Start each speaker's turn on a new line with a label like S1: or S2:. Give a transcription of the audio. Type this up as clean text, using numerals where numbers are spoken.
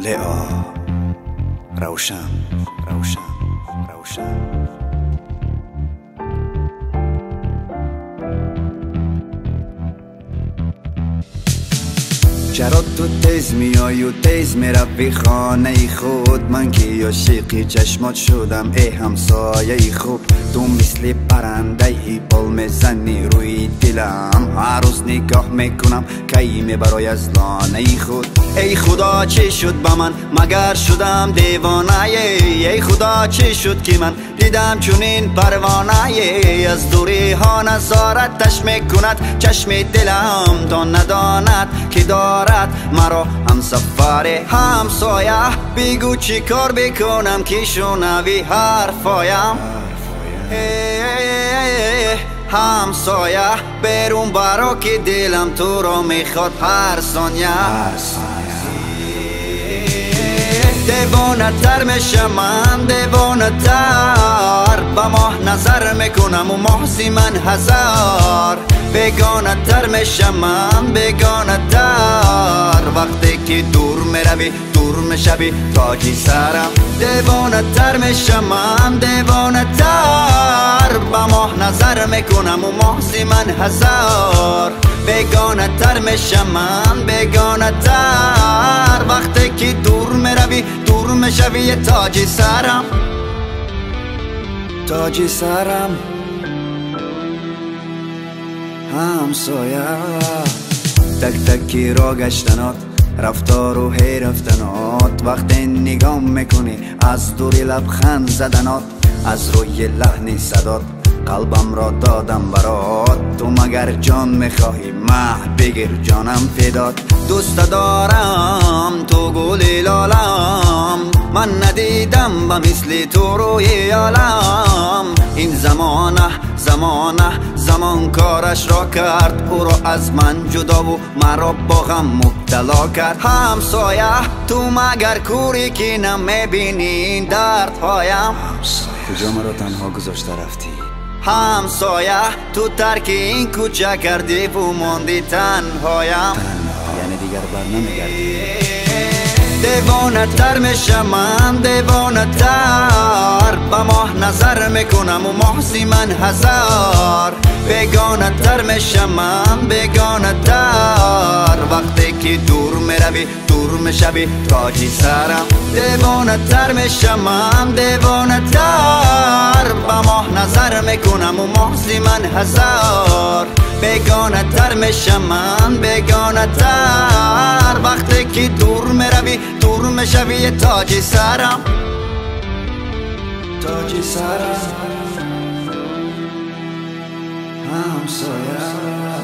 S1: لعا روشن روشن روشن. چرا تو تیز میای و تیز میروی خانه خود؟ من که عاشقی چشمات شدم ای همسایه خوب. تو مثل پرنده بال میزنی روی دلم، هر روز نگاه میکنم کی میبرای از لانه خود. ای خدا چی شد با من مگر شدم دیوانه؟ ای خدا چی شد که من دیدم چونین پروانه؟ از دوری ها نظارتش میکند چشم دلم، تا نداند که دارد مرا همسفر همسایه. بگو چی کار بکنم که شنوی حرفایم؟ همسایه برون برا که دلم تو را میخواد هر ثانیه. دیوانه تر میشم من، دیوانه تر با ماه نظر میکنم و محضی من هزار. بیگانه تر میشم من، بیگانه تر وقتی که دور میروی دور میشوی تاجی سرم. دیوانه تر میشم من، دیوانه تر با ماه نظر میکنم و محضی من هزار. بیگانه تر میشم من، بیگانه تر وقتی که دور میروی دور میشوی تاجی سرم. تاجی سرم همسایه. تک تکی را گشتنات رفتار و هی رفتنات، وقتی نگاه میکنی از دوری لبخند زدنات، از روی لحنی صدات قلبم را دادم برات. تو مگر جان میخواهی مه بگیر جانم فدات. دوست دارم تو گل لالم، من ندیدم با مثل تو روی عالم. این زمان کارش را کرد، او را از من جدا و مرا با غم مبتلا کرد. همسایه تو مگر کوری که نمیبینی این دردهایم؟
S2: کجا مرا تنها گذاشته رفتی؟
S1: همسایه تو ترک این کوچه کردی و ماندی تنهایم.
S2: یعنی دیگر بر نمیگردی؟
S1: دیوانه تر میشم من، دیوانه تر با ماه نظر میکنم و محضی من هزار. بیگانه تر میشم من، بیگانه تر وقتی که دور میروی دور میشوی تاجی سرم. دیوانه تر میشم من، دیوانه تر با ماه نظر میکنم و محضی من هزار. بیگانه تر میشم من، بیگانه تر وقتی که دور میروی دور میشوی تاجی سرم. تاجی سرم همسایه.